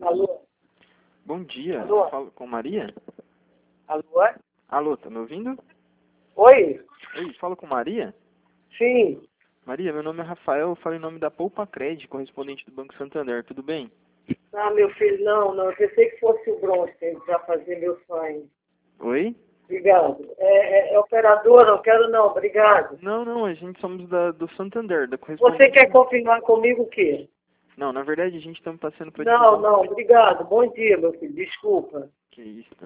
Alô? Bom dia, Alô? falo com Maria? Alô? Alô, tá me ouvindo? Oi? Oi, falo com Maria? Sim. Maria, meu nome é Rafael, eu falo em nome da Poupa Cred, correspondente do Banco Santander, tudo bem? Ah, meu filho, não. Eu pensei que fosse o Bronstein para fazer meu sonho. Oi? Obrigado. É operador, não quero não, obrigado. Não, a gente somos do Santander, da Você correspondente. quer confirmar comigo o quê? Não, na verdade a gente está passando para Não, divulgar um... não, obrigado. Bom dia, meu filho, desculpa. Que isso?